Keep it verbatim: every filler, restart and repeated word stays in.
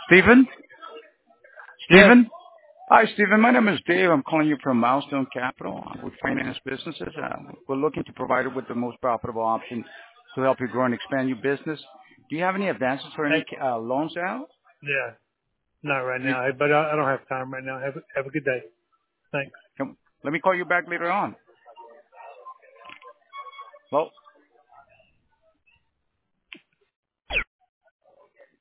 Stephen? Yes. Stephen? Hi, Stephen. My name is Dave. I'm calling you from Milestone Capital. We finance businesses. Uh, we're looking to provide you with the most profitable option to help you grow and expand your business. Do you have any advances or any Thank, uh, loans out? yeah. Not right You, now, but I, I don't have time right now. Have a, have a good day. Thanks. can, let me call you back later on. Well,